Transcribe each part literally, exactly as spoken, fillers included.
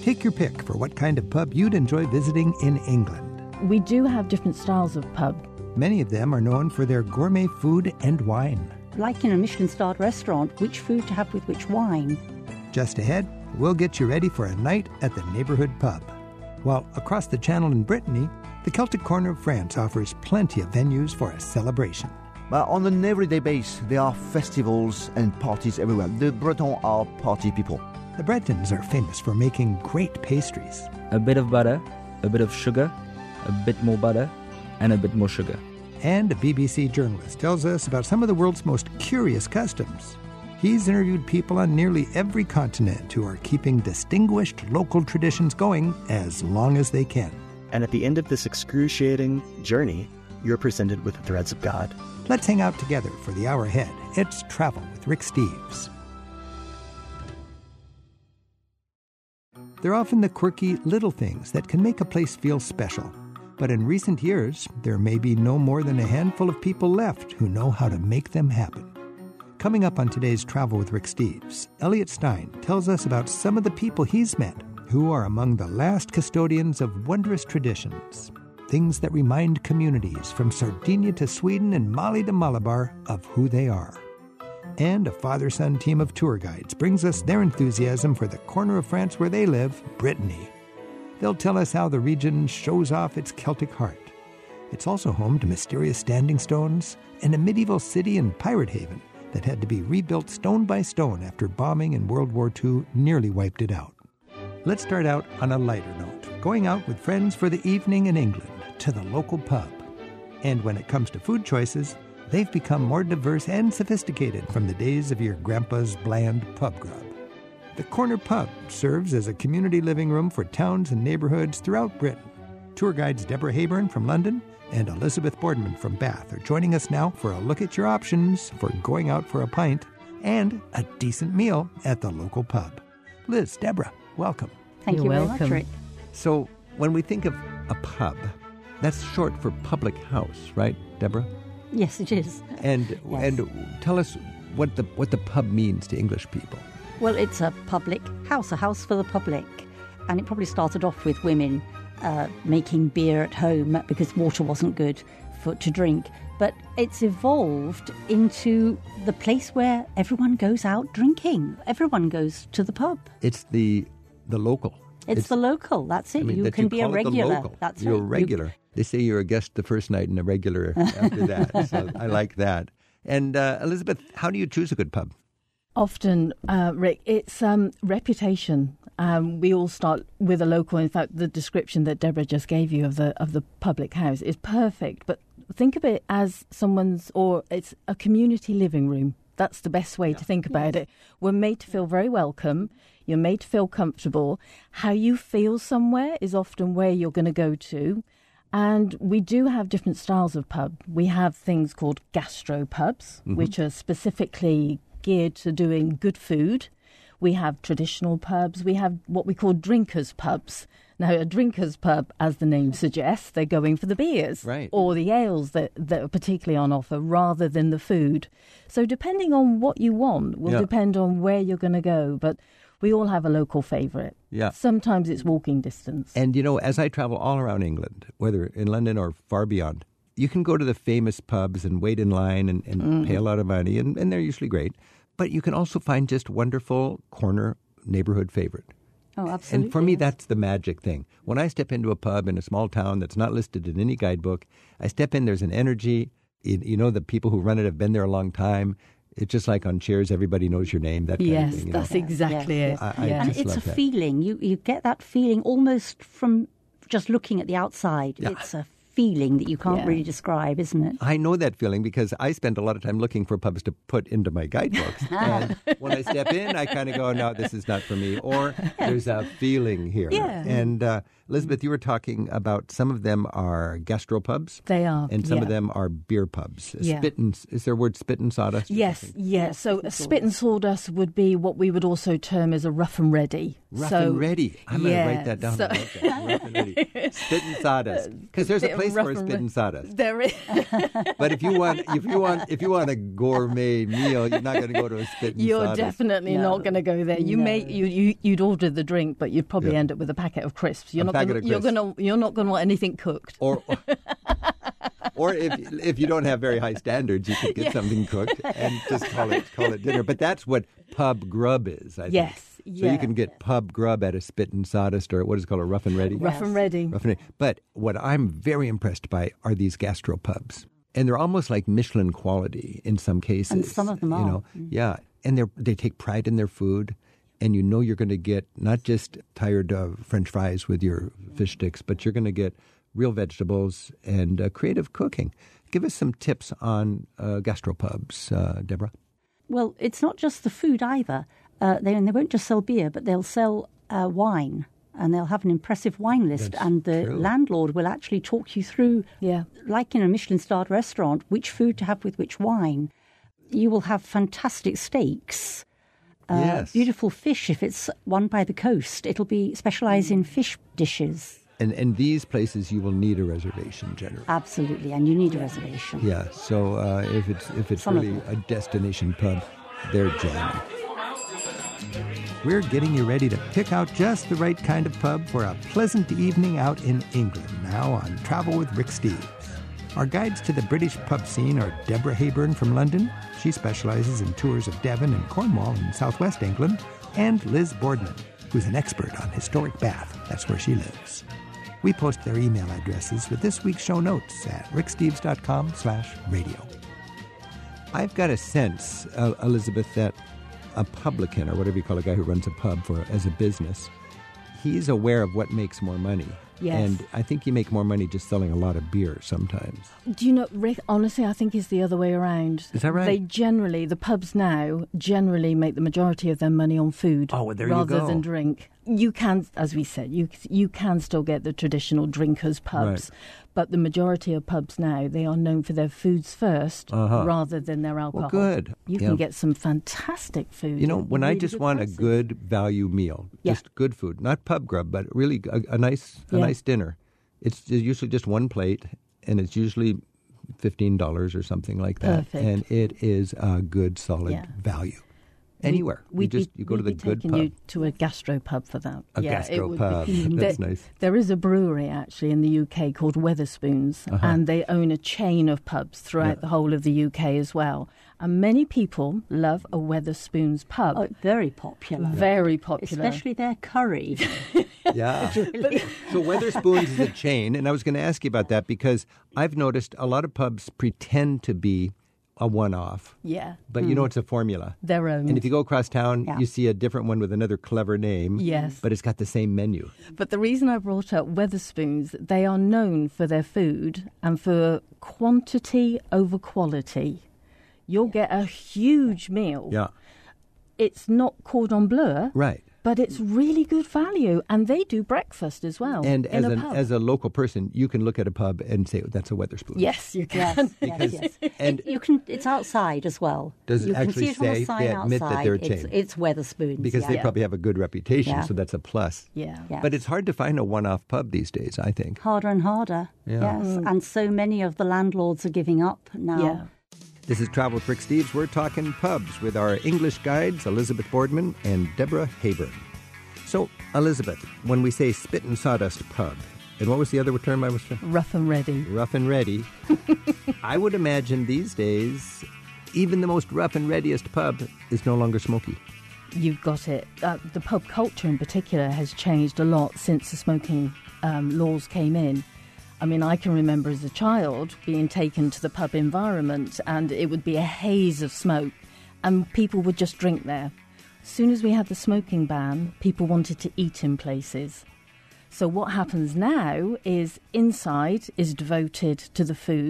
Take your pick for what kind of pub you'd enjoy visiting in England. We do have different styles of pub. Many of them are known for their gourmet food and wine. Like in a Michelin-starred restaurant, which food to have with which wine. Just ahead, we'll get you ready for a night at the neighborhood pub. While across the channel in Brittany, the Celtic corner of France offers plenty of venues for a celebration. But on an everyday basis, there are festivals and parties everywhere. The Bretons are party people. The Bretons are famous for making great pastries. A bit of butter, a bit of sugar, a bit more butter, and a bit more sugar. And a B B C journalist tells us about some of the world's most curious customs. He's interviewed people on nearly every continent who are keeping distinguished local traditions going as long as they can. And at the end of this excruciating journey, you're presented with threads of God. Let's hang out together for the hour ahead. It's Travel with Rick Steves. They're often the quirky little things that can make a place feel special. But in recent years, there may be no more than a handful of people left who know how to make them happen. Coming up on today's Travel with Rick Steves, Elliot Stein tells us about some of the people he's met who are among the last custodians of wondrous traditions. Things that remind communities from Sardinia to Sweden and Mali to Malabar of who they are. And a father-son team of tour guides brings us their enthusiasm for the corner of France where they live, Brittany. They'll tell us how the region shows off its Celtic heart. It's also home to mysterious standing stones and a medieval city and pirate haven that had to be rebuilt stone by stone after bombing in World War Two nearly wiped it out. Let's start out on a lighter note, going out with friends for the evening in England to the local pub. And when it comes to food choices, they've become more diverse and sophisticated from the days of your grandpa's bland pub grub. The Corner Pub serves as a community living room for towns and neighborhoods throughout Britain. Tour guides Deborah Hayburn from London and Elizabeth Boardman from Bath are joining us now for a look at your options for going out for a pint and a decent meal at the local pub. Liz, Deborah, welcome. Thank You're you very welcome. much, Rick. So when we think of a pub, that's short for public house, right, Deborah? Yes, it is. And Yes. and tell us what the what the pub means to English people. Well, it's a public house, a house for the public. And it probably started off with women uh, making beer at home because water wasn't good for to drink. But it's evolved into the place where everyone goes out drinking. Everyone goes to the pub. It's the the local. It's, It's- the local. That's it. I mean, you that can you be a call it the regular. local. That's You're it. a You- regular. They say you're a guest the first night and a regular after that. So I like that. And uh, Elizabeth, how do you choose a good pub? Often, uh, Rick, it's um, reputation. Um, we all start with a local. In fact, the description that Deborah just gave you of the of the public house is perfect. But think of it as someone's, or it's a community living room. That's the best way yeah. to think about yes. it. We're made to feel very welcome. You're made to feel comfortable. How you feel somewhere is often where you're going to go to. And we do have different styles of pub. We have things called gastro pubs, mm-hmm. which are specifically geared to doing good food. We have traditional pubs. We have what we call drinkers pubs. Now, a drinkers pub, as the name suggests, they're going for the beers right. or the ales that, that are particularly on offer rather than the food. So depending on what you want will yeah. depend on where you're going to go. But we all have a local favourite. Yeah. Sometimes it's walking distance. And, you know, as I travel all around England, whether in London or far beyond, you can go to the famous pubs and wait in line and, and mm. pay a lot of money, and, and they're usually great. But you can also find just wonderful corner neighborhood favorite. Oh, absolutely. And for me, yes. that's the magic thing. When I step into a pub in a small town that's not listed in any guidebook, I step in, there's an energy. You, you know, the people who run it have been there a long time. It's just like on Cheers, everybody knows your name, that kind yes, of thing. That's know? exactly yes, it. yes. I, I yeah. And just it's love a that. feeling. You, you get that feeling almost from just looking at the outside. Yeah. It's a feeling that you can't Yeah. really describe, isn't it? I know that feeling because I spend a lot of time looking for pubs to put into my guidebooks. And when I step in, I kind of go, no, this is not for me. Or there's a feeling here. Yeah. And uh, Elizabeth, you were talking about some of them are gastropubs. They are. And some yeah. of them are beer pubs. Yeah. Spit and, is there a word spit and sawdust? Yes, yes. So a spit and sawdust would be what we would also term as a rough and ready. Rough so, and ready. I'm yeah, going to write that down. so- I like that. Rough and ready. Spit and sawdust. Because there's a Bit of place and place rough for and spit ready. and sawdust. There is. But if you want, if you want, if you want a gourmet meal, you're not going to go to a spit and You're sawdust. definitely No. not going to go there. You No. may you, you you'd order the drink, but you'd probably Yeah. end up with a packet of crisps. You're A not packet gonna, of you're crisps. going to you're not going to want anything cooked. Or, or if if you don't have very high standards, you could get Yeah. something cooked and just call it call it dinner. But that's what pub grub is. I think. Yes. So Yeah. you can get pub grub at a spit and sawdust, or what is it called, a rough and ready. Rough Yes. and ready. Rough and ready. But what I'm very impressed by are these gastropubs, and they're almost like Michelin quality in some cases. And some of them you are. know, yeah, and they are they take pride in their food, and you know you're going to get not just tired uh, French fries with your fish sticks, but you're going to get real vegetables and uh, creative cooking. Give us some tips on uh, gastropubs, uh, Deborah. Well, it's not just the food either. Uh, they, and they won't just sell beer, but they'll sell uh, wine, and they'll have an impressive wine list. That's and the true. landlord will actually talk you through, Yeah. like in a Michelin-starred restaurant, which food to have with which wine. You will have fantastic steaks, uh, Yes. beautiful fish if it's one by the coast. It'll be specialised in fish dishes. And and these places you will need a reservation generally. Absolutely, and you need a reservation. Yeah, so uh, if it's if it's Some of really them. a destination pub, they're jamming. We're getting you ready to pick out just the right kind of pub for a pleasant evening out in England now on Travel with Rick Steves. Our guides to the British pub scene are Deborah Hayburn from London. She specializes in tours of Devon and Cornwall in southwest England. And Liz Boardman, who's an expert on historic Bath. That's where she lives. We post their email addresses with this week's show notes at ricksteves.com slash radio. I've got a sense, uh, Elizabeth, that a publican, or whatever you call a guy who runs a pub for as a business, he's aware of what makes more money. Yes. And I think you make more money just selling a lot of beer sometimes. Do you know, Rick, honestly, I think it's the other way around. Is that right? They generally, the pubs now, generally make the majority of their money on food Oh, well, there you rather go. than drink. You can, as we said, you you can still get the traditional drinkers pubs, Right. but the majority of pubs now, they are known for their foods first Uh-huh. rather than their alcohol. good. You Yeah. can get some fantastic food. You know, at when I really just good want prices. a good value meal, Yeah. just good food, not pub grub, but really a, a nice a Yeah. nice dinner. It's usually just one plate, and it's usually fifteen dollars or something like that. Perfect. And it is a good, solid Yeah. value. Anywhere. We, you just be, you go to the we'd be good taking pub. you to a gastro pub for that. A yeah, it gastro would pub. be- That's there, nice. There is a brewery actually in the U K called Wetherspoons, Uh-huh. and they own a chain of pubs throughout Yeah. the whole of the U K as well. And many people love a Wetherspoons pub. Oh, very popular. Very popular. Especially their curry. Yeah. So Wetherspoons is a chain, and I was going to ask you about that because I've noticed a lot of pubs pretend to be a one-off, Yeah, but you know it's a formula. their own. And if you go across town, Yeah. you see a different one with another clever name. Yes. But it's got the same menu. But the reason I brought up Wetherspoons, they are known for their food and for quantity over quality. You'll get a huge meal. Yeah. It's not cordon bleu, Right. but it's really good value. And they do breakfast as well. And in as a an, pub. as a local person, you can look at a pub and say, that's a Wetherspoons. Yes, you can. Yes, yes, yes. And You can. It's outside as well. Does it you can actually see it on say- a sign they admit that outside. they're a It's, chain? it's Wetherspoons. because yeah. they probably have a good reputation, Yeah. so that's a plus. Yeah. Yeah. But it's hard to find a one-off pub these days, I think. harder and harder. Yeah. Yes, and so many of the landlords are giving up now. Yeah. This is Travel with Rick Steves. We're talking pubs with our English guides, Elizabeth Boardman and Deborah Hayburn. So, Elizabeth, when we say spit and sawdust pub, and what was the other term I was trying? Rough and ready. Rough and ready. I would imagine these days, even the most rough and readiest pub is no longer smoky. You've got it. Uh, the pub culture in particular has changed a lot since the smoking um, laws came in. I mean, I can remember as a child being taken to the pub environment and it would be a haze of smoke and people would just drink there. As soon as we had the smoking ban, people wanted to eat in places. So what happens now is inside is devoted to the food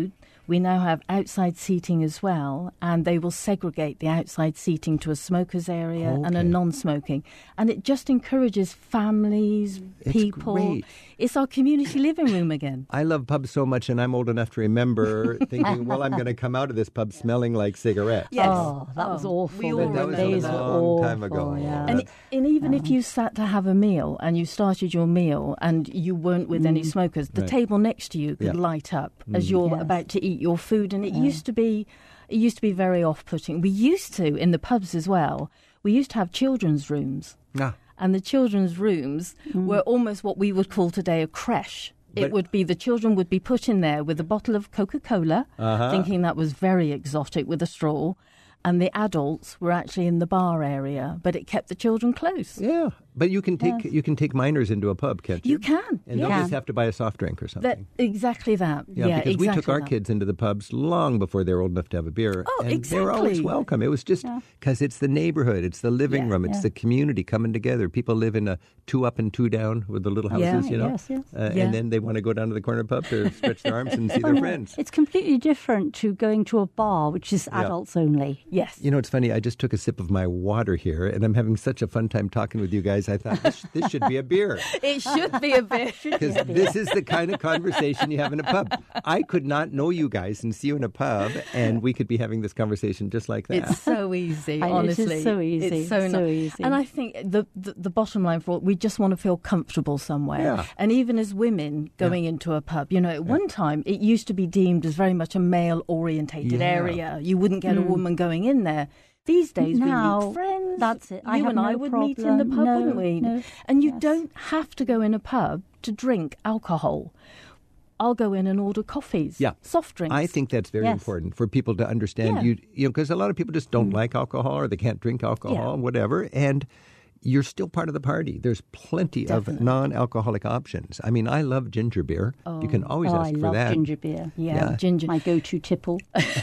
We now have outside seating as well, and they will segregate the outside seating to a smoker's area Okay. and a non-smoking. And it just encourages families, It's people. great. It's our community living room again. I love pubs so much, and I'm old enough to remember thinking, well, I'm going to come out of this pub smelling like cigarettes. Yes. Oh, that was Oh, awful. we all The remember days that. were Long awful. time ago. Yeah. And, and even if you sat to have a meal and you started your meal and you weren't with any smokers, the Right. table next to you could Yeah. light up as you're Yes. about to eat your food. And it used to be, it used to be very off-putting. We used to in the pubs as well. We used to have children's rooms, Ah, and the children's rooms were almost what we would call today a creche. But- It would be the children would be put in there with a bottle of Coca-Cola, Uh-huh. thinking that was very exotic with a straw, and the adults were actually in the bar area, but it kept the children close. yeah. But you can take you can take minors into a pub, can't you? You can. And yeah. they'll just have to buy a soft drink or something. That, exactly that. Yeah, Yeah, because exactly we took our that. kids into the pubs long before they were old enough to have a beer. Oh, and they were always exactly. welcome. It was just because it's the neighborhood, it's the living Yeah, room, it's yeah. the community coming together. People live in a two up and two down with the little Yeah. houses, you know. Yes, yes. Uh, Yeah. And then they want to go down to the corner pub to stretch their arms and see Well, their no, friends. It's completely different to going to a bar, which is Yeah. adults only. Yes. You know, it's funny. I just took a sip of my water here, and I'm having such a fun time talking with you guys. I thought this, this should be a beer. It should be a bit. Because this is the kind of conversation you have in a pub. I could not know you guys and see you in a pub, and we could be having this conversation just like that. It's so easy, I know, it is honestly. so easy, It's so, so ni- easy. And I think the, the the bottom line for all, we just want to feel comfortable somewhere. Yeah. And even as women going into a pub, you know, at one time it used to be deemed as very much a male-orientated Yeah. area. You wouldn't get a woman going in there. These days Now, we meet friends. that's it. You I have and I no would meet in the problem. pub, No, wouldn't we? no. And you Yes. don't have to go in a pub to drink alcohol. I'll go in and order coffees, Yeah. soft drinks. I think that's very Yes. important for people to understand. Yeah. You, you know, because a lot of people just don't like alcohol or they can't drink alcohol, Yeah. whatever, and you're still part of the party. There's plenty of non-alcoholic options. I mean, I love ginger beer. You can always Oh, ask I for love that. ginger beer. Yeah, Yeah. ginger. My go-to tipple.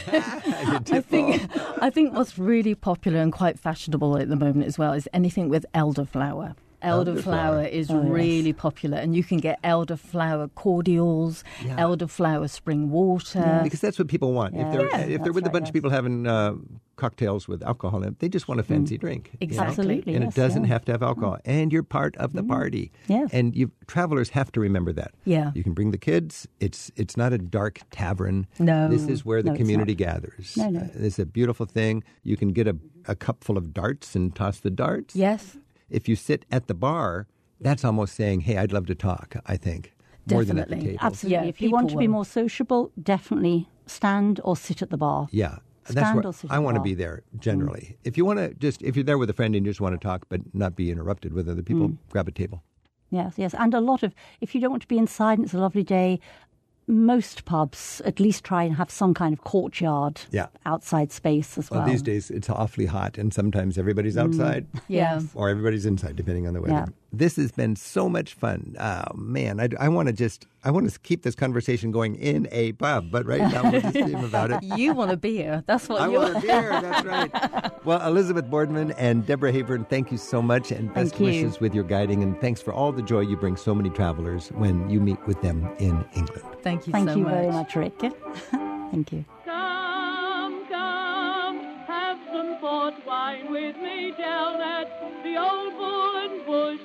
I think I think what's really popular and quite fashionable at the moment as well is anything with elderflower. Elderflower Elderflower. is Oh, yes. really popular, and you can get elderflower cordials, Yeah. elderflower spring water. Because that's what people want. Yeah. If they're Yeah, if they're that's with a right, bunch yes. of people having uh, cocktails with alcohol in it, they just want a fancy drink. you know? Exactly. Absolutely. And yes, it doesn't yeah. have to have alcohol. And you're part of the party. Yes. And you travelers have to remember that. Yeah. You can bring the kids. It's it's not a dark tavern. No. This is where the No, it's community not. gathers. No, no. Uh, it's a beautiful thing. You can get a, a cup full of darts and toss the darts. Yes, If you sit at the bar, that's almost saying, hey, I'd love to talk, I think. More than at the Definitely. table. Absolutely. Yeah, if you want to people be will. more sociable, definitely stand or sit at the bar. Yeah. Stand That's where or sit I at want to the be bar. there generally. If you want to just, if you're there with a friend and you just want to talk but not be interrupted with other people, Mm. grab a table. Yes, yes. And a lot of, if you don't want to be inside and it's a lovely day, most pubs at least try and have some kind of courtyard Yeah. outside space as well. Well, these days it's awfully hot and sometimes everybody's outside yeah. or everybody's inside, depending on the weather. Yeah. This has been so much fun. Oh, man, I, I want to just, I want to keep this conversation going in a pub, but right now we'll just dream about it. You want a beer? That's what I you want a beer, that's right. Well, Elizabeth Boardman and Deborah Hayburn, thank you so much and best Thank you. wishes with your guiding. And thanks for all the joy you bring so many travelers when you meet with them in England. Thank you Thank so you much. very much, Rick. Thank you. Come, come, have some port wine with me down at the old Bull and Bush.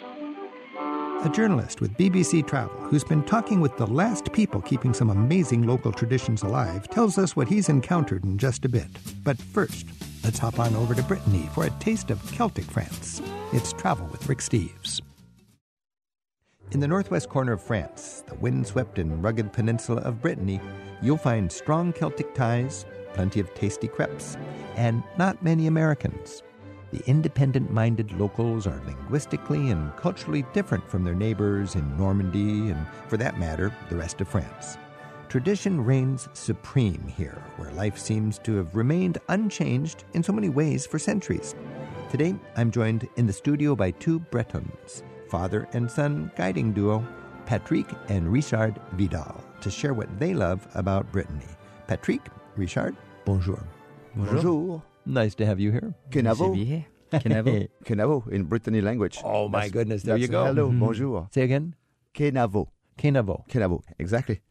A journalist with B B C Travel, who's been talking with the last people keeping some amazing local traditions alive, tells us what he's encountered in just a bit. But first, let's hop on over to Brittany for a taste of Celtic France. It's Travel with Rick Steves. In the northwest corner of France, the windswept and rugged peninsula of Brittany, you'll find strong Celtic ties, plenty of tasty crepes, and not many Americans. The independent-minded locals are linguistically and culturally different from their neighbors in Normandy and, for that matter, the rest of France. Tradition reigns supreme here, where life seems to have remained unchanged in so many ways for centuries. Today, I'm joined in the studio by two Bretons, father and son guiding duo, Patrick and Richard Vidal, to share what they love about Brittany. Patrick, Richard, bonjour. Bonjour. Nice to have you here. Kenavo. Kenavo. Kenavo in Brittany language. Oh, my That's- goodness, there you that's go. Hello, Mhm. bonjour. Say again? Kenavo. Kenavo. Kenavo, exactly.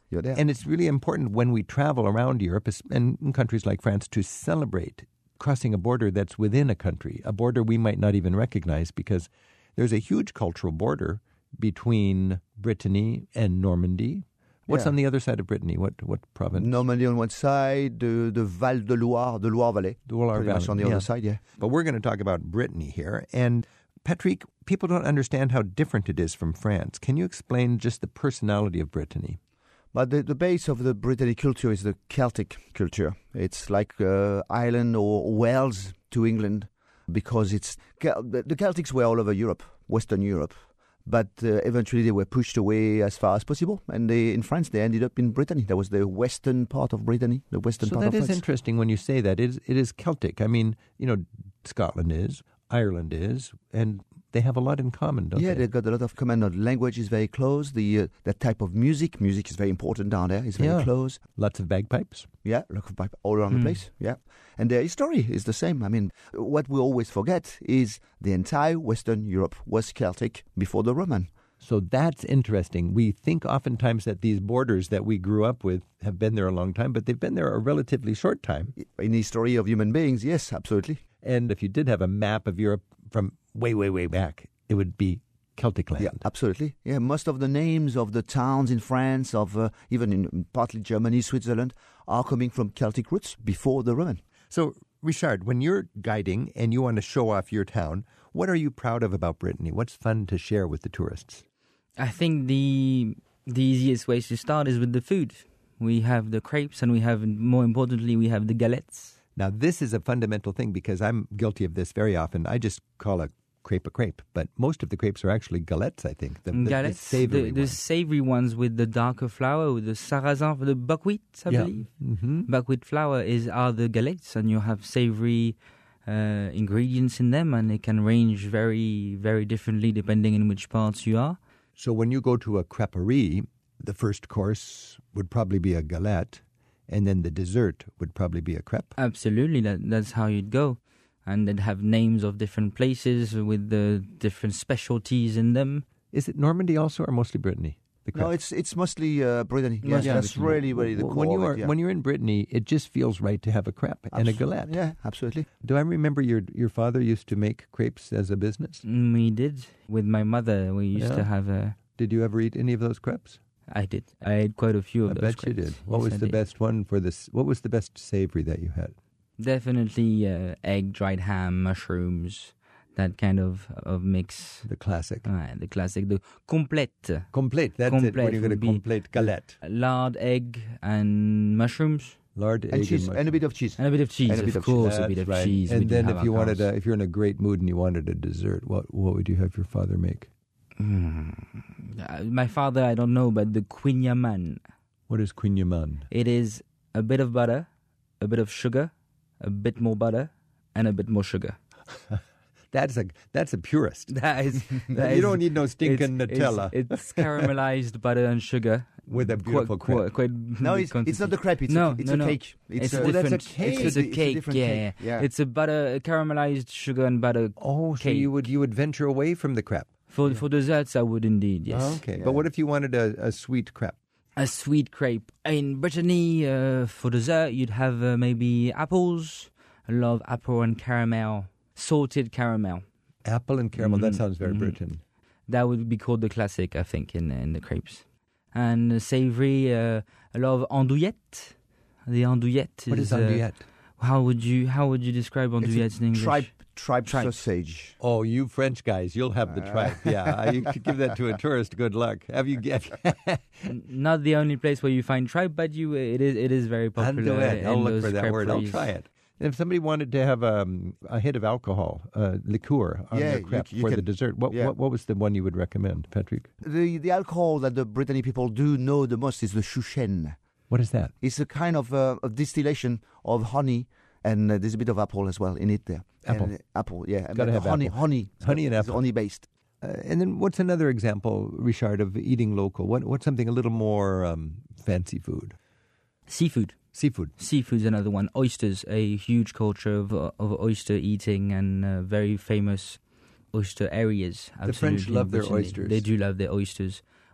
you're there. And it's really important when we travel around Europe and in countries like France to celebrate crossing a border that's within a country, a border we might not even recognize, because there's a huge cultural border between Brittany and Normandy. What's Yeah. on the other side of Brittany? What what province? Normandy on one side, the, the Val de Loire, the Loire Valley. The Loire pretty much Valley, on the yeah. other side, yeah. But we're going to talk about Brittany here. And Patrick, people don't understand how different it is from France. Can you explain just the personality of Brittany? But the, the base of the Brittany culture is the Celtic culture. It's like uh, Ireland or Wales to England, because it's the the Celtics were all over Europe, Western Europe. But uh, eventually they were pushed away as far as possible. And they, in France, they ended up in Brittany. That was the western part of Brittany, the western So part that of is France. interesting when you say that. It is, it is Celtic. I mean, you know, Scotland is, Ireland is, and they have a lot in common, don't yeah, they? they've got a lot of common. The language is very close. The uh, that type of music, music is very important down there. It's very Yeah. close. Lots of bagpipes. Yeah, lots of pipe all around Hmm. the place. Yeah, and their history is the same. I mean, what we always forget is the entire Western Europe was Celtic before the Roman. So that's interesting. We think oftentimes that these borders that we grew up with have been there a long time, but they've been there a relatively short time. In the history of human beings, yes, absolutely. And if you did have a map of Europe from way, way, way back, it would be Celtic land. Yeah, absolutely. Yeah, most of the names of the towns in France, of uh, even in partly Germany, Switzerland, are coming from Celtic roots before the Roman. So, Richard, when you're guiding and you want to show off your town, what are you proud of about Brittany? What's fun to share with the tourists? I think the the easiest way to start is with the food. We have the crepes, and we have, more importantly, we have the galettes. Now, this is a fundamental thing because I'm guilty of this very often. I just call a crepe a crepe, but most of the crepes are actually galettes, I think. The, the, Galettes, the savory the, the ones. savory ones with the darker flour, with the sarrasin, the buckwheat, I Yeah. believe. Mm-hmm. Buckwheat flour is are the galettes, and you have savory uh, ingredients in them, and they can range very, very differently depending on which parts you are. So when you go to a creperie, the first course would probably be a galette, and then the dessert would probably be a crepe. Absolutely, that that's how you'd go. And they'd have names of different places with the different specialties in them. Is it Normandy also, or mostly Brittany? The crepe? No, it's it's mostly uh, Brittany. Yes, Yeah, that's Brittany. really, really the Well, core when you of are it, yeah. when you're in Brittany, it just feels right to have a crepe and a Abso- galette. Yeah, absolutely. Do I remember your your father used to make crepes as a business? Mm, We did with my mother. We used Yeah. to have a. Did you ever eat any of those crepes? I did. I ate quite a few of I those. bet you crepes. did. What Yes, was I the did. best one for this? What was the best savory that you had? Definitely uh, egg, dried ham, mushrooms, that kind of of mix. The classic. Ouais, the classic, the complete. Complete. That's it. When Complete you're going to would be- complete galette. Lard, egg, and mushrooms. Lard, And egg, cheese, and, and a bit of cheese. And a bit of cheese, And a bit of of cheese. course, a That's bit of right. cheese. We And do then have if our you wanted, cows. a, if you're in a great mood and you wanted a dessert, what what would you have your father make? Mm. Uh, my father, I don't know, but the quignaman. What is quignaman? It is a bit of butter, a bit of sugar, a bit more butter, and a bit more sugar. That's a that's a purist. That is, that you is- don't need no stinking it's, Nutella It's, it's caramelized butter and sugar with a beautiful quite, crepe. quite, No, quite it's, quantity. it's not the crepe. It's No, a, it's no, a no. cake. It's, a a oh, that's different. a cake. It's a It's a cake. different yeah, cake, yeah. It's a butter, caramelized sugar and butter. Oh, so cake. you would you would venture away from the crepe? For for desserts, I would indeed. Yes. Oh, okay. Yeah. But what if you wanted a, a sweet crepe? A sweet crepe in Brittany uh, for dessert, you'd have uh, maybe apples. I love apple and caramel, salted caramel. Apple and caramel. That Mhm, sounds very mhm. Britain. That would be called the classic, I think, in in the crepes. And uh, savory, uh, I love andouillette. The andouillette is. What is uh, andouillette? how would you how would you describe andouillette in English? Tripe, tripe, Tripe. sausage. Oh, you French guys, you'll have the tripe. Yeah, you could give that to a tourist. Good luck. Have you get N- Not the only place where you find tripe, but you it is it is very popular. andouillette? I'll in look those for that word. I'll creperies. try it. If somebody wanted to have um, a hit of alcohol, uh, liqueur on Yeah, their you crepe c- you for the can- dessert, what, yeah. what what was the one you would recommend, Patrick? The the alcohol that the Brittany people do know the most is the chouchen. What is that? It's a kind of, uh, of distillation of honey, and uh, there's a bit of apple as well in it there. Apple. And, uh, apple, yeah. Gotta But have honey, apple. honey, Honey and It's apple. honey based. Uh, and then what's another example, Richard, of eating local? What what's something a little more um, fancy food? Seafood. Seafood. Seafood's another one. Oysters, a huge culture of uh, of oyster eating and uh, very famous oyster areas. The French absolutely, love their Brittany. oysters. They do love their oysters.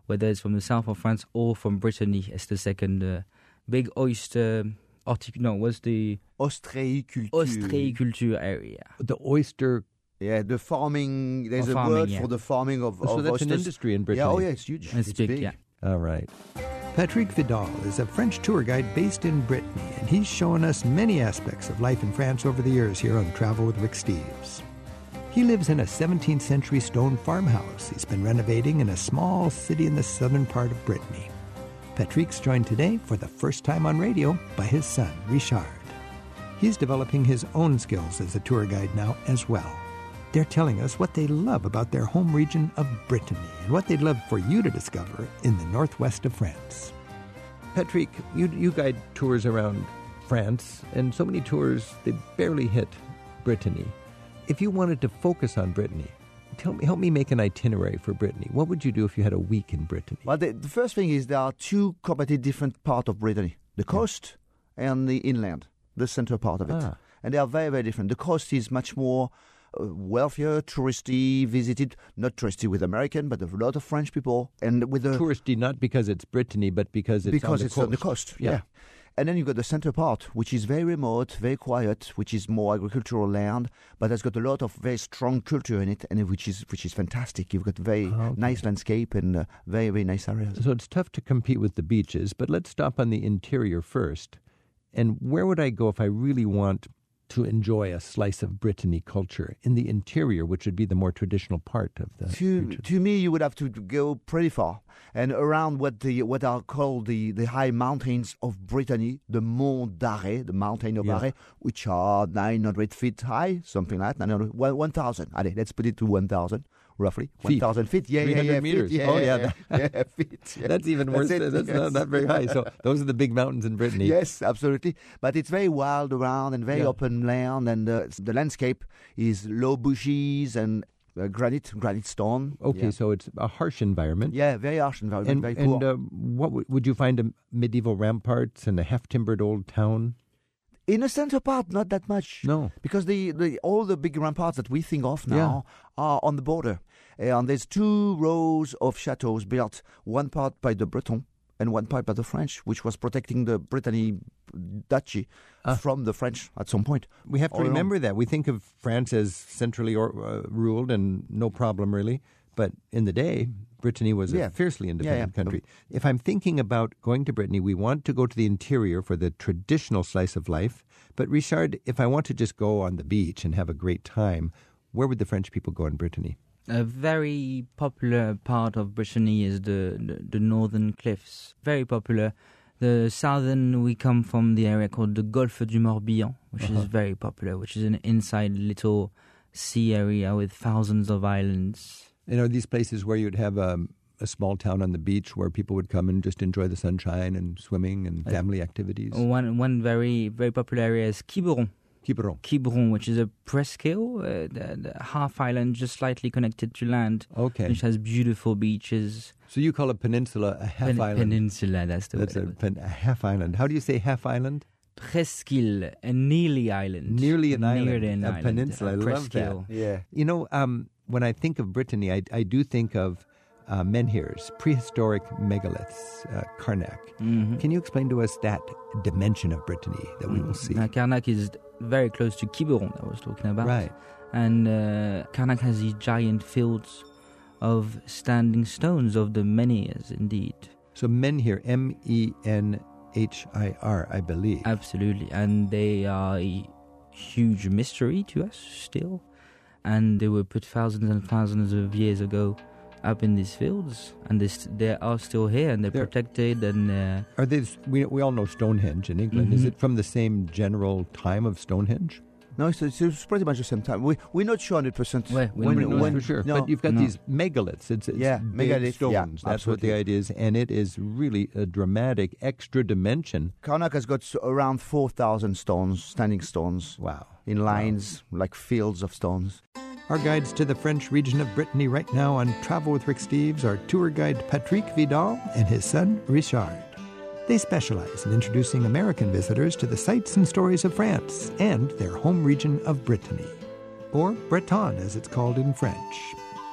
whether it's from the south of France or from Brittany. It's the second uh, big oyster. Hortic- no, what's the Ostréiculture. ostréiculture area? The oyster. Yeah, the farming. There's Oh, a farming, word yeah. for the farming of, So of that's oysters. an industry in Brittany. Yeah, oh yeah, it's huge. It's, big, yeah. All right. Patrick Vidal is a French tour guide based in Brittany, and he's shown us many aspects of life in France over the years here on Travel with Rick Steves. He lives in a seventeenth century stone farmhouse he's been renovating in a small city in the southern part of Brittany. Patrick's joined today for the first time on radio by his son, Richard. He's developing his own skills as a tour guide now as well. They're telling us what they love about their home region of Brittany and what they'd love for you to discover in the northwest of France. Patrick, you you guide tours around France, and so many tours, they barely hit Brittany. If you wanted to focus on Brittany, tell me, help me make an itinerary for Brittany. What would you do if you had a week in Brittany? Well, the, the first thing is there are two completely different parts of Brittany: the coast and the inland, the center part of it. Ah. And they are very, very different. The coast is much more uh, wealthier, touristy, visited, not touristy with American, but a lot of French people. And with the Touristy, not because it's Brittany, but because it's because on the it's coast. on the coast. Yeah. Yeah. And then you've got the center part, which is very remote, very quiet, which is more agricultural land, but has got a lot of very strong culture in it, and which is which is fantastic. You've got very Oh, okay. nice landscape and uh, very, very nice areas. So it's tough to compete with the beaches, but let's stop on the interior first. And where would I go if I really want to enjoy a slice of Brittany culture in the interior, which would be the more traditional part of the To, region? to me, you would have to go pretty far and around what the what are called the, the high mountains of Brittany, the Mont d'Arrée, the mountain of Yeah. Arrée, which are nine hundred feet high, something like that. one, one thousand. Allez, let's put it to one thousand, roughly. Feet. one thousand feet. Yeah, yeah, 300 yeah. meters. Feet, yeah, Oh, yeah, yeah, yeah, feet. Yeah. That's even worse. it, That's yes. not, not very high. So those are the big mountains in Brittany. Yes, absolutely. But it's very wild around and very Yeah. open land, and uh, the landscape is low bushes and uh, granite, granite stone. Okay, Yeah. so it's a harsh environment. Yeah, very harsh environment, And, very and poor. uh, what w- would you find a medieval ramparts and a half-timbered old town? In the center part, not that much. No. Because the, the all the big ramparts that we think of now are on the border. And there's two rows of chateaux built, one part by the Breton and one part by the French, which was protecting the Brittany duchy Ah. from the French at some point. We have to All along. remember that. We think of France as centrally or, uh, ruled and no problem really. But in the day, Brittany was a Yeah. fiercely independent yeah. country. If I'm thinking about going to Brittany, we want to go to the interior for the traditional slice of life. But Richard, if I want to just go on the beach and have a great time, where would the French people go in Brittany? A very popular part of Brittany is the, the, the northern cliffs. Very popular. The southern, we come from the area called the Golfe du Morbihan, which Uh-huh. is very popular, which is an inside little sea area with thousands of islands. And are these places where you'd have um, a small town on the beach where people would come and just enjoy the sunshine and swimming and family activities? One one very very popular area is Quiberon. Quiberon. Quiberon, which is a presqu'île, uh, the, the half island just slightly connected to land, Okay. which has beautiful beaches. So you call a peninsula a half Pen- island. Peninsula, that's the That's a, word. pen, a half island. How do you say half island? Presqu'île, a nearly island. Nearly an island. Nearly an a island. peninsula. I a love that. presqu'île. Yeah. You know, um, when I think of Brittany, I, I do think of uh, menhirs, prehistoric megaliths, uh, Karnak. Mhm. Can you explain to us that dimension of Brittany that we will see? Now, Karnak is very close to Quiberon that I was talking about. Right. And uh, Karnak has these giant fields of standing stones of the menhirs, indeed. So menhir, M E N H I R, I believe. Absolutely. And they are a huge mystery to us still. And they were put thousands and thousands of years ago up in these fields. And they, st- they are still here and they're, They're- protected. And uh, Are they? We we all know Stonehenge in England. Is Mhm. it from the same general time of Stonehenge? No, it's, it's, it's pretty much the same time. We, we're not sure one hundred percent. Well, we When, don't know when, for for sure. no, but you've got no. these megaliths. It's, it's Yeah, big megalith, stones. yeah, That's what the absolutely. idea is, and it is really a dramatic extra dimension. Karnak has got s- around four thousand stones, standing stones, Wow. in lines, like fields of stones. Our guides to the French region of Brittany right now on Travel with Rick Steves are tour guide Patrick Vidal and his son Richard. They specialize in introducing American visitors to the sights and stories of France and their home region of Brittany, or Breton as it's called in French.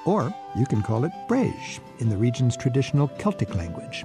Or you can call it Brège in the region's traditional Celtic language.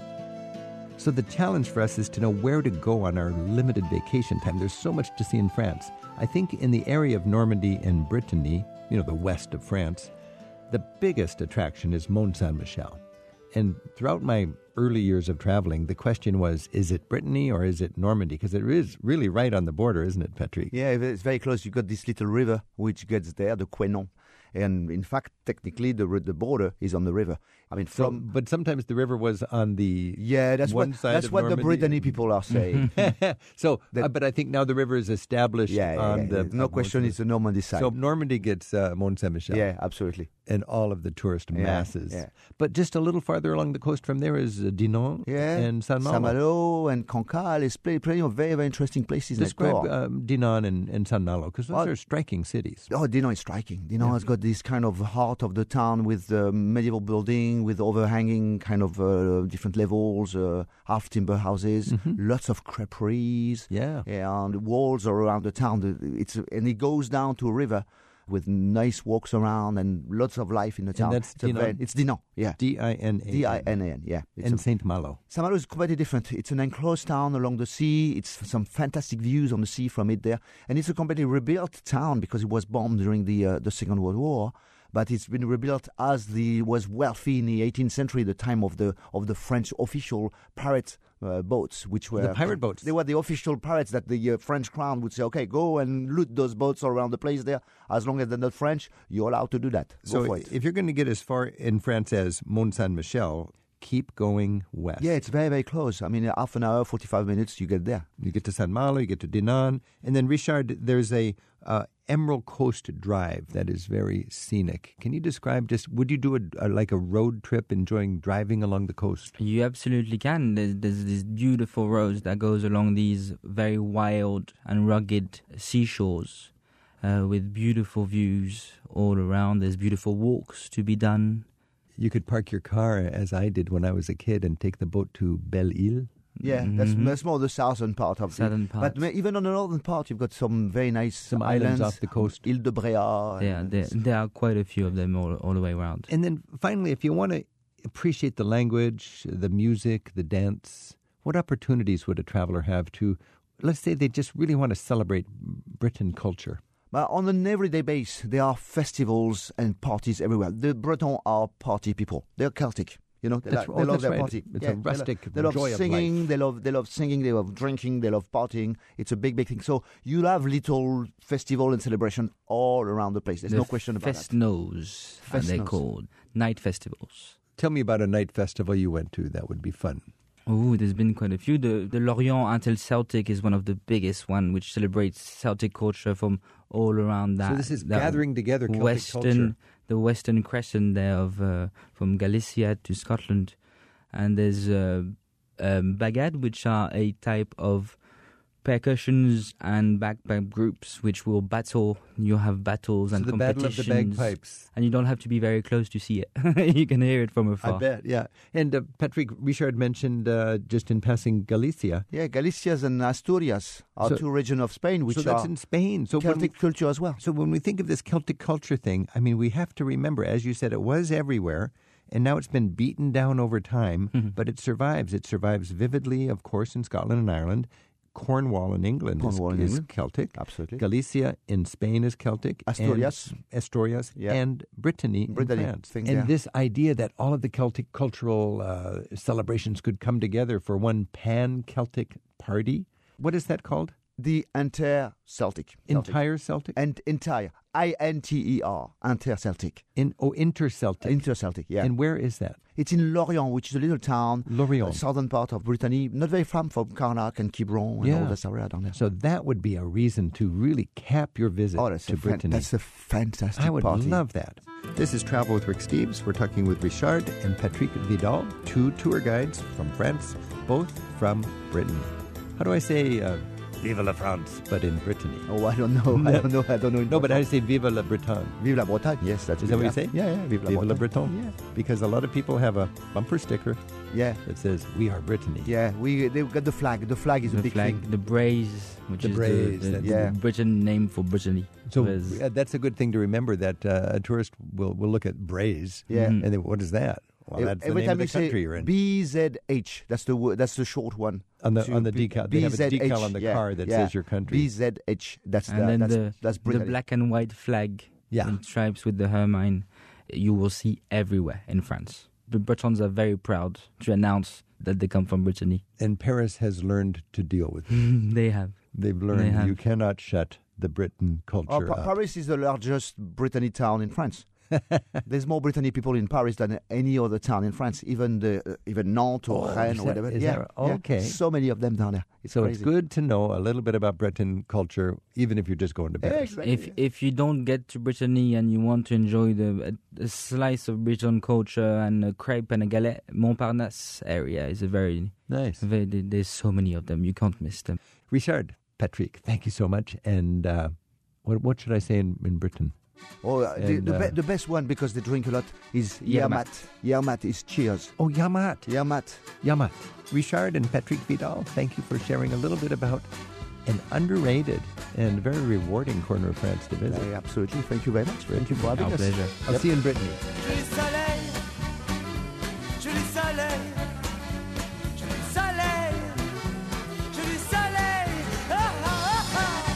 So the challenge for us is to know where to go on our limited vacation time. There's so much to see in France. I think in the area of Normandy and Brittany, you know, the west of France, the biggest attraction is Mont Saint-Michel. And throughout my early years of traveling, the question was, is it Brittany or is it Normandy? Because it is really right on the border, isn't it, Patrick? Yeah, it's very close. You've got this little river which gets there, the Quénon. And in fact, technically, the the border is on the river. I mean, from so, but sometimes the river was on the yeah, that's one what side that's of what Normandy. the Brittany people are saying. so, that, uh, but I think now the river is established yeah, yeah, on yeah, the. yeah. No uh, question, it's the Normandy side. So Normandy gets uh, Mont Saint-Michel. Yeah, absolutely. And all of the tourist yeah, masses. Yeah. But just a little farther along the coast from there is uh, Dinan yeah. and Saint-Malo. Saint-Malo and Cancale. There's plenty, plenty of very, very interesting places. Describe um, Dinan and, and Saint-Malo, because those oh, are striking cities. Oh, Dinan is striking. Dinan yeah. has got this kind of heart of the town with uh, medieval building, with overhanging kind of uh, different levels, uh, half timber houses, mm-hmm. lots of creperies. Yeah. yeah. And the walls are around the town. It's And it goes down to a river with nice walks around and lots of life in the town. And that's it's Dinan? Very, it's Dinan, yeah. D I N A N. D I N A N, yeah. It's and Saint-Malo. Saint-Malo is completely different. It's an enclosed town along the sea. It's some fantastic views on the sea from it there. And it's a completely rebuilt town because it was bombed during the uh, the Second World War. But it's been rebuilt as the was wealthy in the eighteenth century, the time of the of the French official pirate uh, boats, which were the pirate boats. They were the official pirates that the uh, French crown would say, "Okay, go and loot those boats all around the place there. As long as they're not French, you're allowed to do that." Go so for it. If you're going to get as far in France as Mont Saint-Michel, keep going west. Yeah, it's very, very close. I mean, half an hour, forty-five minutes, you get there. You get to Saint-Malo, you get to Dinan, and then Richard, there's a uh, Emerald Coast Drive that is very scenic. Can you describe just, would you do a, a like a road trip enjoying driving along the coast? You absolutely can. There's, there's this beautiful road that goes along these very wild and rugged seashores uh, with beautiful views all around. There's beautiful walks to be done. You could park your car, as I did when I was a kid, and take the boat to Belle-Île. Yeah, mm-hmm. that's, that's more the southern part of southern it. part. But even on the northern part, you've got some very nice some islands, islands off the coast. Ile de Bréa. Yeah, there, there are quite a few of them all, all the way around. And then finally, if you want to appreciate the language, the music, the dance, what opportunities would a traveler have to, let's say they just really want to celebrate Breton culture? But on an everyday base, there are festivals and parties everywhere. The Bretons are party people. They're Celtic. You know, they, that's, like, oh, they love that's their right. party. It's yeah, a rustic they love, they joy love singing. of life. They love, they love singing. They love drinking. They love partying. It's a big, big thing. So you'll have little festival and celebration all around the place. There's the no question about Fest-Nos, that. as they're called, night festivals. Tell me about a night festival you went to. That would be fun. Oh, there's been quite a few. The the Lorient Until Celtic is one of the biggest one, which celebrates Celtic culture from all around that. So this is that gathering together Celtic western, culture. The western crescent there of uh, from Galicia to Scotland, and there's uh, um, bagad, which are a type of percussions and bagpipe groups which will battle. You have battles so and the competitions. Battle of the Bagpipes. And you don't have to be very close to see it. You can hear it from afar. I bet, yeah. And uh, Patrick Richard mentioned uh, just in passing Galicia. Yeah, Galicia and Asturias are so, two regions of Spain which so that's are in Spain. So Celtic we, culture as well. So when we think of this Celtic culture thing, I mean, we have to remember, as you said, it was everywhere. And now it's been beaten down over time, mm-hmm. but it survives. It survives vividly, of course, in Scotland and Ireland. Cornwall in England Cornwall is, in is England. Celtic. Absolutely. Galicia in Spain is Celtic. Asturias. And Asturias. Yeah. And Brittany, Brittany in France. thing, and yeah. this idea that all of the Celtic cultural uh, celebrations could come together for one pan-Celtic party. What is that called? The Inter-Celtic. Celtic. Entire Celtic? And entire. I N T E R. Inter-Celtic. In, oh, Inter-Celtic. Inter-Celtic, yeah. And where is that? It's in Lorient, which is a little town. Lorient. The southern part of Brittany. Not very far from Carnac and Quiberon and yeah. all this area down there. So that would be a reason to really cap your visit oh, that's to a fan- Brittany. That's a fantastic I would party. love that. This is Travel with Rick Steves. We're talking with Richard and Patrick Vidal, two tour guides from France, both from Britain. How do I say uh, Vive la France, but in Brittany. Oh, I don't know. I don't know. I don't know. No, but I say Vive la Bretagne. Vive la Bretagne. Yes, that's Is that what you say? Yeah, yeah. Vive la Vive Bretagne. la Bretagne. Yeah. Because a lot of people have a bumper sticker Yeah. that says "We are Brittany." Yeah, we they've got the flag. The flag is a The big flag, thing. the braise, which The is braise, the, the, that's- Yeah. the Britain name for Brittany. So There's- uh, that's a good thing to remember, that uh, a tourist will, will look at braise. Yeah. Mhm. And then what is that? Well, Ev- that's the Every name time of the you say country you're in. B Z H, that's the wo- that's the short one. on the to on the B- decal, they have a B Z H, decal on the yeah, car that yeah. says your country. B Z H, that's and the, then that's, the, that's the Brittany. black and white flag Yeah. in stripes with the ermine, you will see everywhere in France. The Bretons are very proud to announce that they come from Brittany. And Paris has learned to deal with it. They have. They've learned have. you cannot shut the Britain culture Oh, Pa- up. Paris is the largest Brittany town in France. There's more Brittany people in Paris than any other town in France, even the uh, even Nantes or Oh, Rennes is or that- whatever. is yeah, that- yeah. okay. So many of them down there. It's So crazy. it's good to know a little bit about Breton culture, even if you're just going to Yeah, Paris. exactly. If if you don't get to Brittany and you want to enjoy the a, a slice of Breton culture and a crepe and a galette, Montparnasse area is a very, Nice. very there's so many of them, you can't miss them. Richard, Patrick, thank you so much. And uh, what what should I say in, in Britain? Oh, uh, the, And, the, uh, be- the best one, because they drink a lot, is Yermat. Yermat. Yermat is cheers. Oh, Yamat. Yermat. Yamat. Richard and Patrick Vidal, thank you for sharing a little bit about an underrated and very rewarding corner of France to visit. Uh, absolutely. Thank you very much. Thank you for having Our us. pleasure. I'll see you in Brittany. Joli soleil, joli soleil, joli soleil, joli soleil. Ah, ah, ah, ah.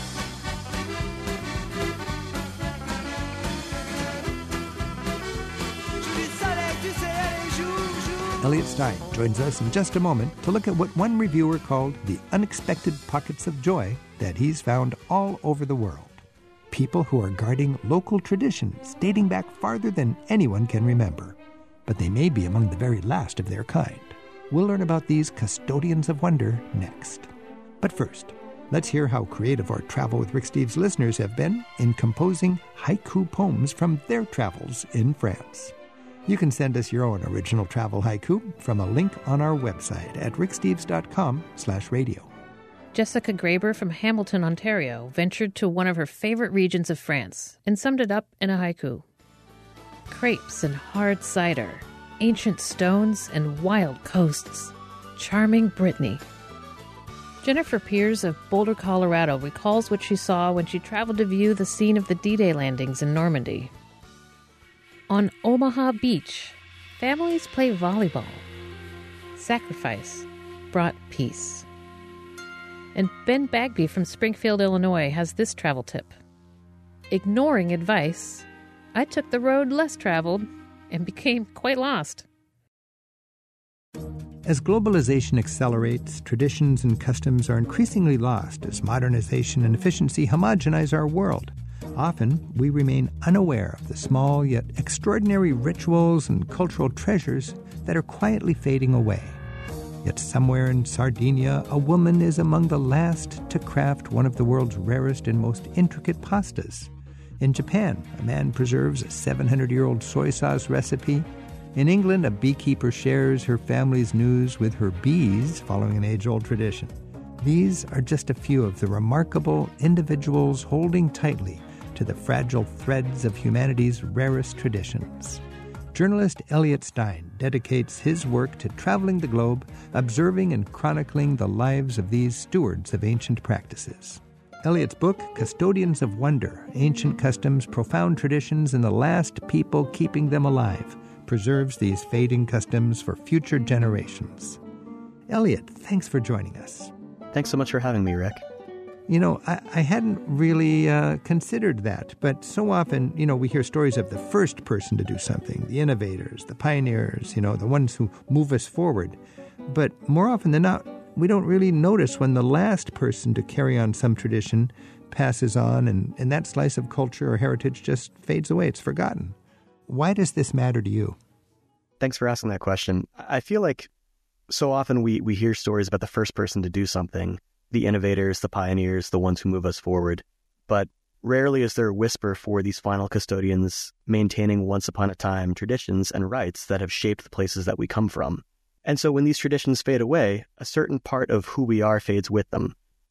Joli soleil, tu sais, allez, joue, joue. Elliot Stein joins us in just a moment to look at what one reviewer called the unexpected pockets of joy that he's found all over the world. People who are guarding local traditions dating back farther than anyone can remember. But they may be among the very last of their kind. We'll learn about these custodians of wonder next. But first, let's hear how creative our Travel with Rick Steves listeners have been in composing haiku poems from their travels in France. You can send us your own original travel haiku from a link on our website at ricksteves.com slash radio. Jessica Graber from Hamilton, Ontario, ventured to one of her favorite regions of France and summed it up in a haiku. Crepes and hard cider, ancient stones and wild coasts, charming Brittany. Jennifer Piers of Boulder, Colorado, recalls what she saw when she traveled to view the scene of the D-Day landings in Normandy. On Omaha Beach, families play volleyball. Sacrifice brought peace. And Ben Bagby from Springfield, Illinois, has this travel tip. Ignoring advice, I took the road less traveled and became quite lost. As globalization accelerates, traditions and customs are increasingly lost as modernization and efficiency homogenize our world. Often, we remain unaware of the small yet extraordinary rituals and cultural treasures that are quietly fading away. Yet somewhere in Sardinia, a woman is among the last to craft one of the world's rarest and most intricate pastas. In Japan, a man preserves a seven hundred year old soy sauce recipe. In England, a beekeeper shares her family's news with her bees, following an age-old tradition. These are just a few of the remarkable individuals holding tightly to the fragile threads of humanity's rarest traditions. Journalist Elliot Stein dedicates his work to traveling the globe, observing and chronicling the lives of these stewards of ancient practices. Elliot's book, Custodians of Wonder, Ancient Customs, Profound Traditions, and the Last People Keeping Them Alive, preserves these fading customs for future generations. Elliot, thanks for joining us. Thanks so much for having me, Rick. You know, I, I hadn't really uh, considered that, but so often, you know, we hear stories of the first person to do something, the innovators, the pioneers, you know, the ones who move us forward. But more often than not, we don't really notice when the last person to carry on some tradition passes on and, and that slice of culture or heritage just fades away. It's forgotten. Why does this matter to you? Thanks for asking that question. I feel like so often we, we hear stories about the first person to do something, the innovators, the pioneers, the ones who move us forward. But rarely is there a whisper for these final custodians maintaining once upon a time traditions and rites that have shaped the places that we come from. And so when these traditions fade away, a certain part of who we are fades with them.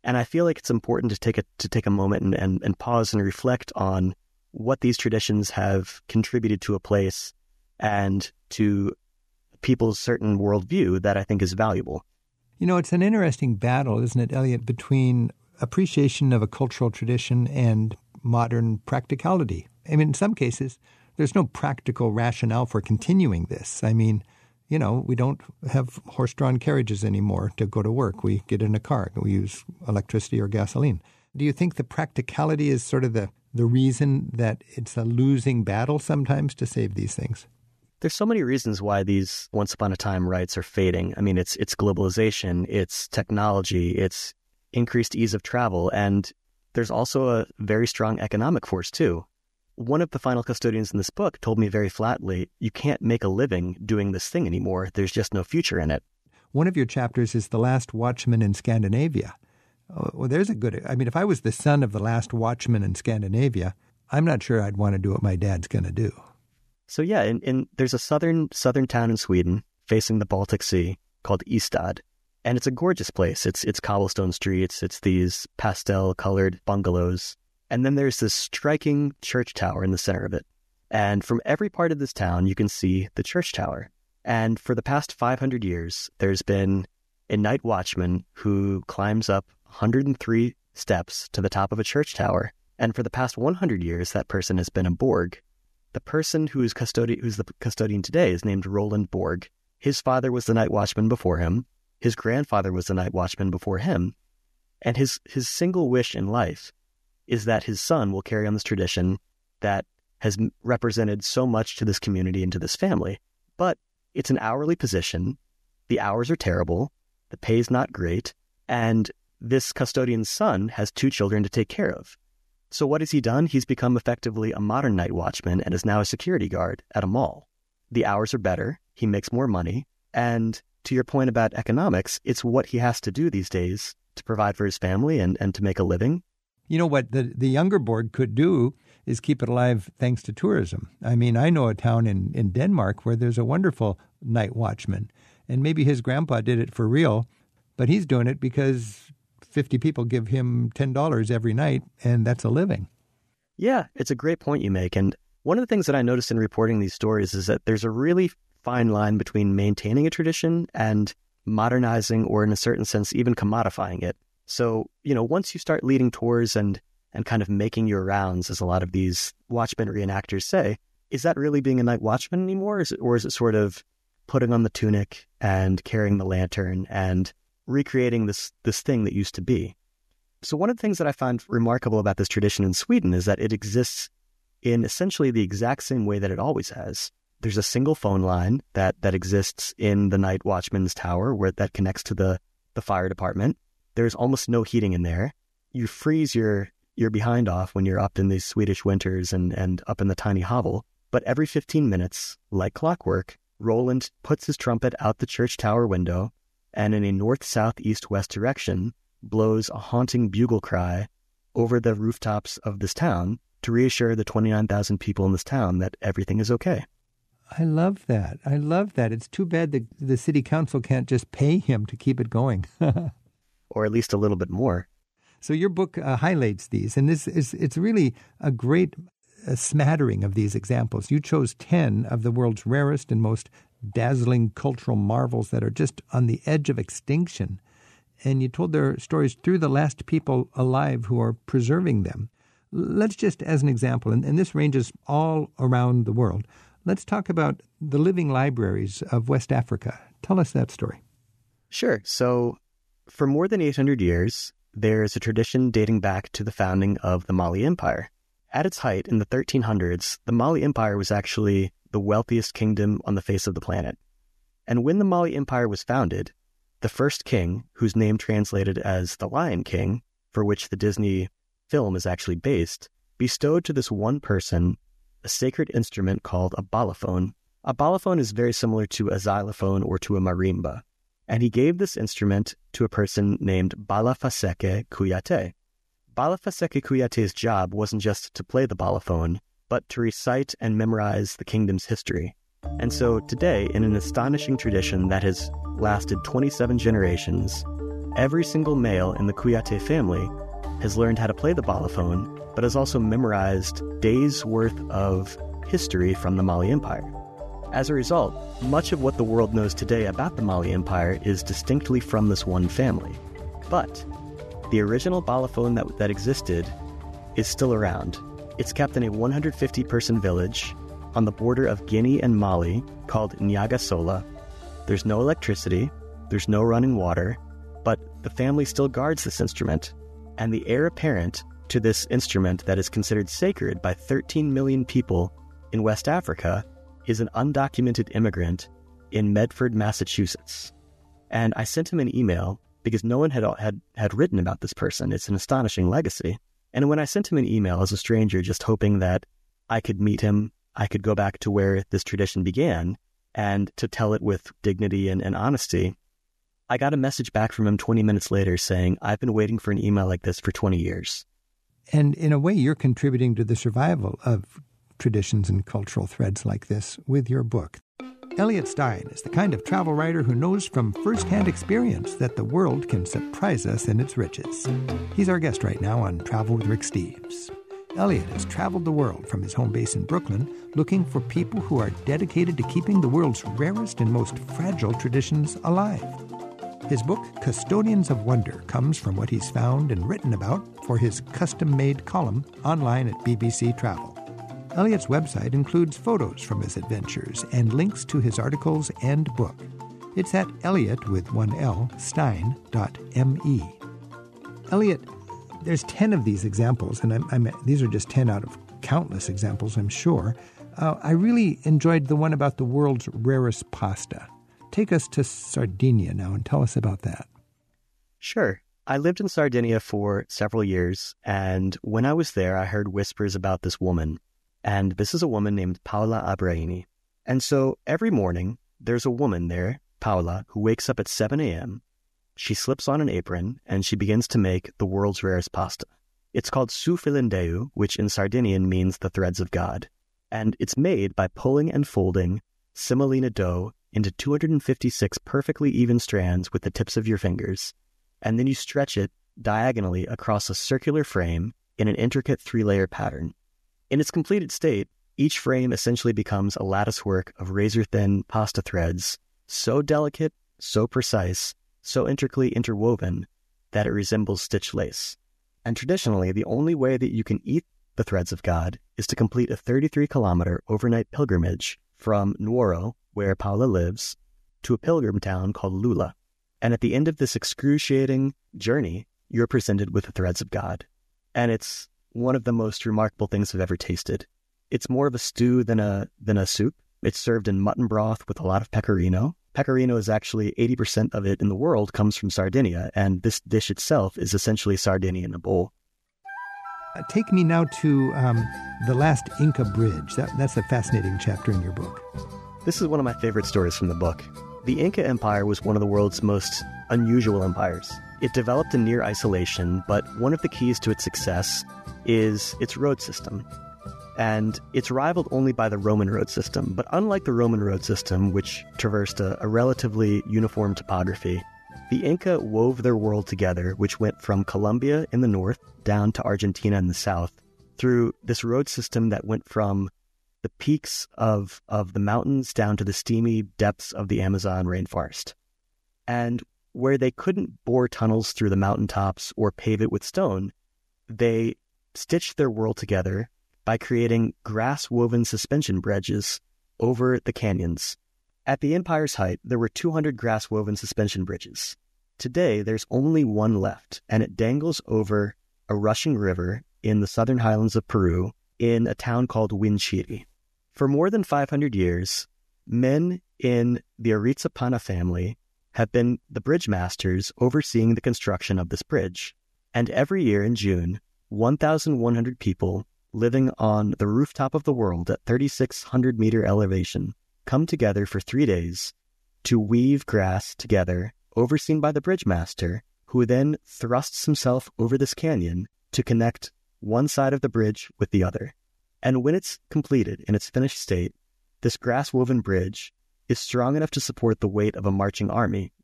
And I feel like it's important to take a to take a moment and, and, and pause and reflect on what these traditions have contributed to a place and to people's certain worldview that I think is valuable. You know, it's an interesting battle, isn't it, Elliot, between appreciation of a cultural tradition and modern practicality. I mean, in some cases, there's no practical rationale for continuing this. I mean, you know, we don't have horse-drawn carriages anymore to go to work. We get in a car. We use electricity or gasoline. Do you think the practicality is sort of the, the reason that it's a losing battle sometimes to save these things? There's so many reasons why these once upon a time rights are fading. I mean, it's it's globalization, it's technology, it's increased ease of travel, and there's also a very strong economic force too. One of the final custodians in this book told me very flatly, you can't make a living doing this thing anymore. There's just no future in it. One of your chapters is The Last Watchman in Scandinavia. Oh, well, there's a good, I mean, if I was the son of the last watchman in Scandinavia, I'm not sure I'd want to do what my dad's going to do. So yeah, in, in, there's a southern southern town in Sweden facing the Baltic Sea called Ystad. And it's a gorgeous place. It's it's cobblestone streets. It's these pastel-colored bungalows. And then there's this striking church tower in the center of it. And from every part of this town, you can see the church tower. And for the past five hundred years, there's been a night watchman who climbs up one hundred three steps to the top of a church tower. And for the past one hundred years, that person has been a Borg. The person who is custodian, who's the custodian today is named Roland Borg. His father was the night watchman before him. His grandfather was the night watchman before him. And his, his single wish in life is that his son will carry on this tradition that has represented so much to this community and to this family. But it's an hourly position. The hours are terrible. The pay is not great. And this custodian's son has two children to take care of. So what has he done? He's become effectively a modern night watchman and is now a security guard at a mall. The hours are better. He makes more money. And to your point about economics, it's what he has to do these days to provide for his family and, and to make a living. You know what the, the younger Borg could do is keep it alive thanks to tourism. I mean, I know a town in, in Denmark where there's a wonderful night watchman, and maybe his grandpa did it for real, but he's doing it because fifty people give him ten dollars every night, and that's a living. Yeah, it's a great point you make. And one of the things that I noticed in reporting these stories is that there's a really fine line between maintaining a tradition and modernizing, or in a certain sense, even commodifying it. So, you know, once you start leading tours and and kind of making your rounds, as a lot of these watchmen reenactors say, is that really being a night watchman anymore? Is it, or is it sort of putting on the tunic and carrying the lantern and recreating this this thing that used to be? So one of the things that I find remarkable about this tradition in Sweden is that it exists in essentially the exact same way that it always has. There's a single phone line that, that exists in the night watchman's tower where that connects to the, the fire department. There's almost no heating in there. You freeze your, your behind off when you're up in these Swedish winters and, and up in the tiny hovel. But every fifteen minutes, like clockwork, Roland puts his trumpet out the church tower window and in a north, south, east, west direction blows a haunting bugle cry over the rooftops of this town to reassure the twenty-nine thousand people in this town that everything is okay. I love that. I love that. It's too bad the, the city council can't just pay him to keep it going. Or at least a little bit more. So your book uh, highlights these, and this is it's really a great uh, smattering of these examples. You chose ten of the world's rarest and most dazzling cultural marvels that are just on the edge of extinction, and you told their stories through the last people alive who are preserving them. Let's just, as an example, and, and this ranges all around the world, let's talk about the living libraries of West Africa. Tell us that story. Sure. So for more than eight hundred years, there is a tradition dating back to the founding of the Mali Empire. At its height in the thirteen hundreds, the Mali Empire was actually the wealthiest kingdom on the face of the planet. And when the Mali Empire was founded, the first king, whose name translated as the Lion King, for which the Disney film is actually based, bestowed to this one person a sacred instrument called a balafon. A balafon is very similar to a xylophone or to a marimba. And he gave this instrument to a person named Balafaseke Kouyaté. Balafaseke Kouyaté's job wasn't just to play the balafon, but to recite and memorize the kingdom's history. And so today, in an astonishing tradition that has lasted twenty-seven generations, every single male in the Kouyaté family has learned how to play the balafon, but has also memorized days' worth of history from the Mali Empire. As a result, much of what the world knows today about the Mali Empire is distinctly from this one family. But the original balafon that, that existed is still around. It's kept in a one hundred fifty person village on the border of Guinea and Mali called Niagasola. There's no electricity, there's no running water, but the family still guards this instrument. And the heir apparent to this instrument that is considered sacred by thirteen million people in West Africa is an undocumented immigrant in Medford, Massachusetts. And I sent him an email because no one had, had, had written about this person. It's an astonishing legacy. And when I sent him an email as a stranger, just hoping that I could meet him, I could go back to where this tradition began and to tell it with dignity and, and honesty, I got a message back from him twenty minutes later saying, I've been waiting for an email like this for twenty years. And in a way, you're contributing to the survival of traditions and cultural threads like this with your book. Elliot Stein is the kind of travel writer who knows from firsthand experience that the world can surprise us in its riches. He's our guest right now on Travel with Rick Steves. Elliot has traveled the world from his home base in Brooklyn, looking for people who are dedicated to keeping the world's rarest and most fragile traditions alive. His book, Custodians of Wonder, comes from what he's found and written about for his custom-made column online at B B C Travel. Elliot's website includes photos from his adventures and links to his articles and book. It's at Elliot, with one L, Stein dot M E. Elliot, there's ten of these examples, and I'm, I'm, these are just ten out of countless examples, I'm sure. Uh, I really enjoyed the one about the world's rarest pasta. Take us to Sardinia now and tell us about that. Sure. I lived in Sardinia for several years, and when I was there, I heard whispers about this woman. And this is a woman named Paola Abraini. And so every morning, there's a woman there, Paola, who wakes up at seven a.m., she slips on an apron, and she begins to make the world's rarest pasta. It's called Su Filindeu, which in Sardinian means the threads of God. And it's made by pulling and folding semolina dough into two hundred fifty-six perfectly even strands with the tips of your fingers. And then you stretch it diagonally across a circular frame in an intricate three-layer pattern. In its completed state, each frame essentially becomes a latticework of razor-thin pasta threads, so delicate, so precise, so intricately interwoven that it resembles stitched lace. And traditionally, the only way that you can eat the threads of God is to complete a thirty-three kilometer overnight pilgrimage from Nuoro, where Paola lives, to a pilgrim town called Lula. And at the end of this excruciating journey, you're presented with the threads of God. And it's one of the most remarkable things I've ever tasted. It's more of a stew than a than a soup. It's served in mutton broth with a lot of pecorino. Pecorino is actually eighty percent of it in the world comes from Sardinia, and this dish itself is essentially Sardinia in a bowl. Uh, take me now to um, the last Inca bridge. That, that's a fascinating chapter in your book. This is one of my favorite stories from the book. The Inca Empire was one of the world's most unusual empires. It developed in near isolation, but one of the keys to its success is its road system. And it's rivaled only by the Roman road system. But unlike the Roman road system, which traversed a, a relatively uniform topography, the Inca wove their world together, which went from Colombia in the north down to Argentina in the south, through this road system that went from the peaks of, of the mountains down to the steamy depths of the Amazon rainforest. And where they couldn't bore tunnels through the mountaintops or pave it with stone, they stitched their world together by creating grass-woven suspension bridges over the canyons. At the empire's height, there were two hundred grass-woven suspension bridges. Today, there's only one left, and it dangles over a rushing river in the southern highlands of Peru in a town called Huinchiri. For more than five hundred years, men in the Arizapana family have been the bridge masters overseeing the construction of this bridge. And every year in June, one thousand one hundred people living on the rooftop of the world at thirty-six hundred meter elevation come together for three days to weave grass together, overseen by the bridge master, who then thrusts himself over this canyon to connect one side of the bridge with the other. And when it's completed in its finished state, this grass-woven bridge is strong enough to support the weight of a marching army,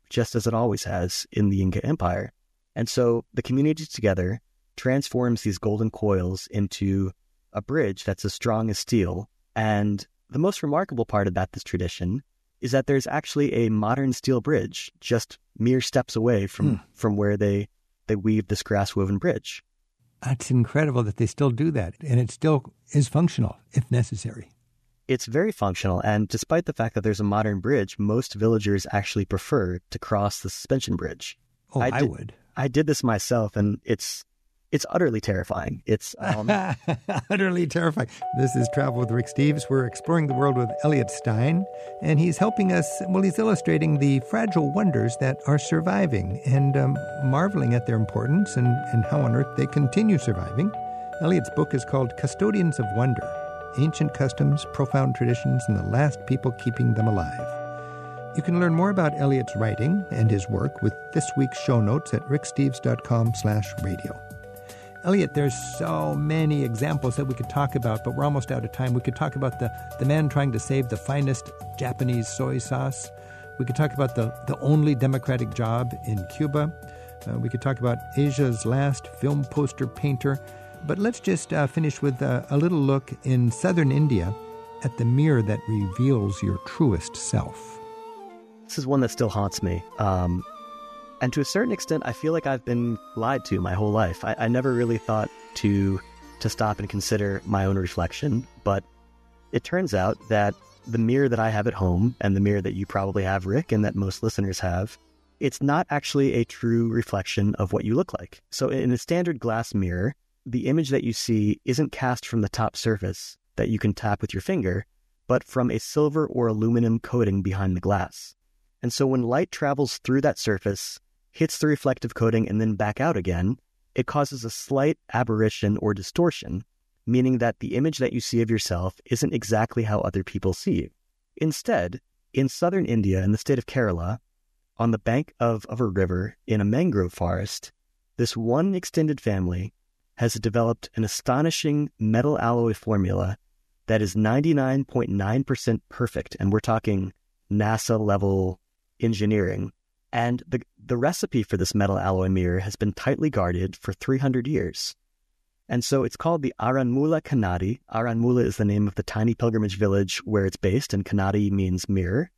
just as it always has in the Inca Empire. And so the community together transforms these golden coils into a bridge that's as strong as steel. And the most remarkable part about this tradition is that there's actually a modern steel bridge just mere steps away from, hmm. from where they, they weave this grass-woven bridge. That's incredible that they still do that, and it still is functional if necessary. It's very functional, and despite the fact that there's a modern bridge, most villagers actually prefer to cross the suspension bridge. Oh, I, I did, would. I did this myself, and it's it's utterly terrifying. It's um... utterly terrifying. This is Travel with Rick Steves. We're exploring the world with Elliot Stein, and he's helping us, well, he's illustrating the fragile wonders that are surviving and um, marveling at their importance and, and how on earth they continue surviving. Elliot's book is called Custodians of Wonder, Ancient Customs, Profound Traditions, and the Last People Keeping Them Alive. You can learn more about Elliot's writing and his work with this week's show notes at ricksteves.com slash radio. Elliot, there's so many examples that we could talk about, but we're almost out of time. We could talk about the, the man trying to save the finest Japanese soy sauce. We could talk about the, the only democratic job in Cuba. Uh, we could talk about Asia's last film poster painter. But let's just uh, finish with uh, a little look in southern India at the mirror that reveals your truest self. This is one that still haunts me. Um, and to a certain extent, I feel like I've been lied to my whole life. I, I never really thought to to stop and consider my own reflection. But it turns out that the mirror that I have at home and the mirror that you probably have, Rick, and that most listeners have, it's not actually a true reflection of what you look like. So in a standard glass mirror, the image that you see isn't cast from the top surface that you can tap with your finger, but from a silver or aluminum coating behind the glass. And so when light travels through that surface, hits the reflective coating, and then back out again, it causes a slight aberration or distortion, meaning that the image that you see of yourself isn't exactly how other people see you. Instead, in southern India, in the state of Kerala, on the bank of, of a river in a mangrove forest, this one extended family has developed an astonishing metal alloy formula that is ninety-nine point nine percent perfect, and we're talking NASA-level engineering. And the, the recipe for this metal alloy mirror has been tightly guarded for three hundred years. And so it's called the Aranmula Kannadi. Aranmula is the name of the tiny pilgrimage village where it's based, and Kannadi means mirror.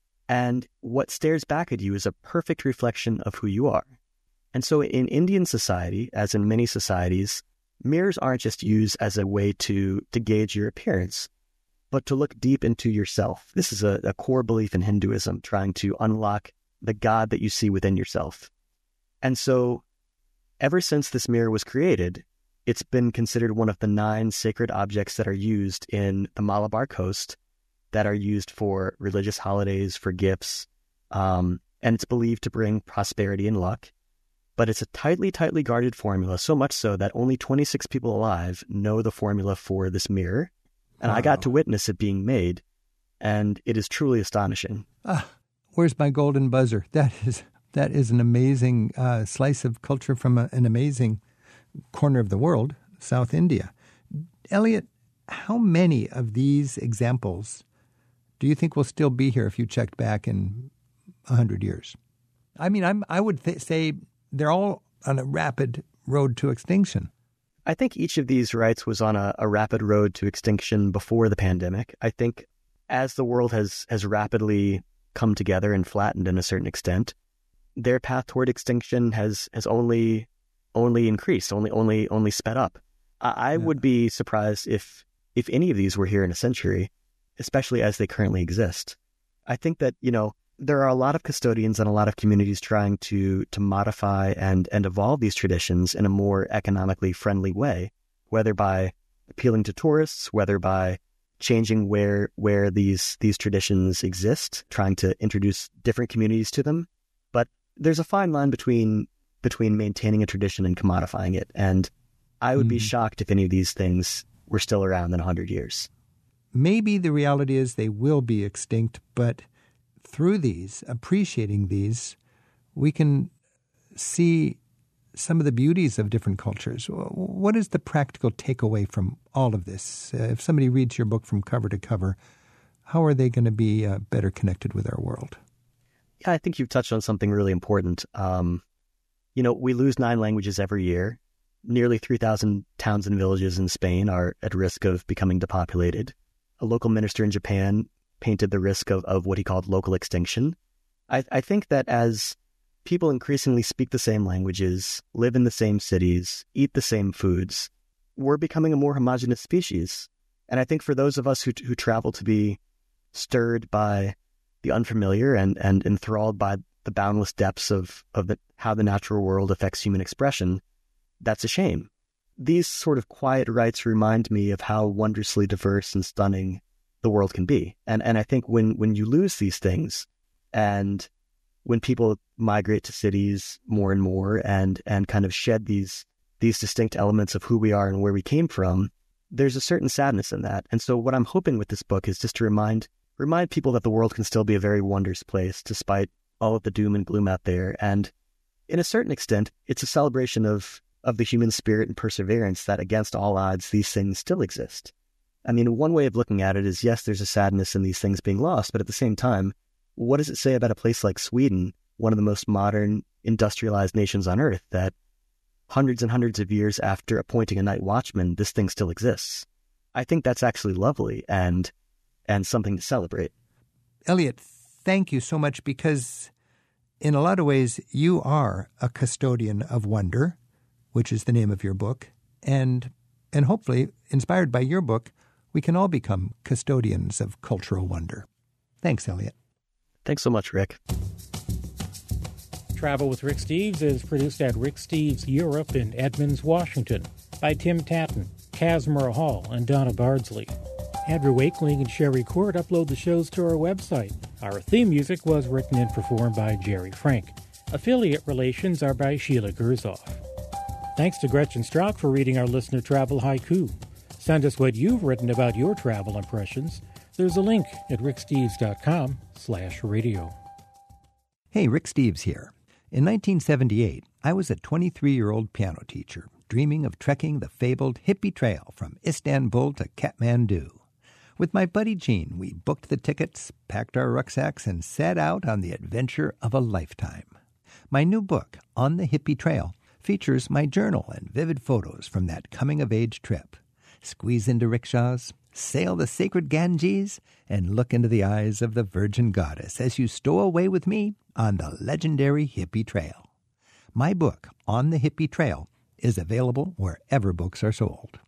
And what stares back at you is a perfect reflection of who you are. And so in Indian society, as in many societies, mirrors aren't just used as a way to, to gauge your appearance, but to look deep into yourself. This is a, a core belief in Hinduism, trying to unlock the God that you see within yourself. And so ever since this mirror was created, it's been considered one of the nine sacred objects that are used in the Malabar Coast, that are used for religious holidays, for gifts, um, and it's believed to bring prosperity and luck. But it's a tightly, tightly guarded formula, so much so that only twenty-six people alive know the formula for this mirror. And wow. I got to witness it being made, and it is truly astonishing. Ah, where's my golden buzzer? That is that is an amazing uh, slice of culture from a, an amazing corner of the world, South India. Elliot, how many of these examples do you think will still be here if you checked back in one hundred years? I mean, I'm, I would th- say they're all on a rapid road to extinction. I think each of these rites was on a, a rapid road to extinction before the pandemic. I think as the world has, has rapidly come together and flattened in a certain extent, their path toward extinction has, has only only increased, only only only sped up. I, I yeah. would be surprised if if any of these were here in a century, especially as they currently exist. I think that, you know, there are a lot of custodians and a lot of communities trying to to modify and, and evolve these traditions in a more economically friendly way, whether by appealing to tourists, whether by changing where where these these traditions exist, trying to introduce different communities to them. But there's a fine line between between maintaining a tradition and commodifying it. And I would mm. be shocked if any of these things were still around in one hundred years. Maybe the reality is they will be extinct, but through these, appreciating these, we can see some of the beauties of different cultures. What is the practical takeaway from all of this? Uh, if somebody reads your book from cover to cover, how are they going to be uh, better connected with our world? Yeah, I think you've touched on something really important. Um, you know, we lose nine languages every year. Nearly three thousand towns and villages in Spain are at risk of becoming depopulated. A local minister in Japan painted the risk of, of what he called local extinction. I, I think that as people increasingly speak the same languages, live in the same cities, eat the same foods, we're becoming a more homogenous species. And I think for those of us who who travel to be stirred by the unfamiliar and, and enthralled by the boundless depths of, of the, how the natural world affects human expression, that's a shame. These sort of quiet rites remind me of how wondrously diverse and stunning the world can be. And and I think when, when you lose these things, and when people migrate to cities more and more and, and kind of shed these these distinct elements of who we are and where we came from, there's a certain sadness in that. And so what I'm hoping with this book is just to remind remind people that the world can still be a very wondrous place despite all of the doom and gloom out there. And in a certain extent, it's a celebration of, of the human spirit and perseverance that against all odds, these things still exist. I mean, one way of looking at it is, yes, there's a sadness in these things being lost, but at the same time, what does it say about a place like Sweden, one of the most modern, industrialized nations on earth, that hundreds and hundreds of years after appointing a night watchman, this thing still exists? I think that's actually lovely and and something to celebrate. Elliot, thank you so much, because in a lot of ways you are a custodian of wonder, which is the name of your book, and and hopefully, inspired by your book, we can all become custodians of cultural wonder. Thanks, Elliot. Thanks so much, Rick. Travel with Rick Steves is produced at Rick Steves Europe in Edmonds, Washington, by Tim Tatton, Casimir Hall, and Donna Bardsley. Andrew Wakeling and Sherry Court upload the shows to our website. Our theme music was written and performed by Jerry Frank. Affiliate relations are by Sheila Gerzoff. Thanks to Gretchen Strauch for reading our listener travel haiku. Send us what you've written about your travel impressions. There's a link at ricksteves.com slash radio. Hey, Rick Steves here. In nineteen seventy-eight, I was a twenty-three-year-old piano teacher, dreaming of trekking the fabled hippie trail from Istanbul to Kathmandu. With my buddy Gene, we booked the tickets, packed our rucksacks, and set out on the adventure of a lifetime. My new book, On the Hippie Trail, features my journal and vivid photos from that coming-of-age trip. Squeeze into rickshaws, sail the sacred Ganges, and look into the eyes of the Virgin Goddess as you stow away with me on the legendary Hippie Trail. My book, On the Hippie Trail, is available wherever books are sold.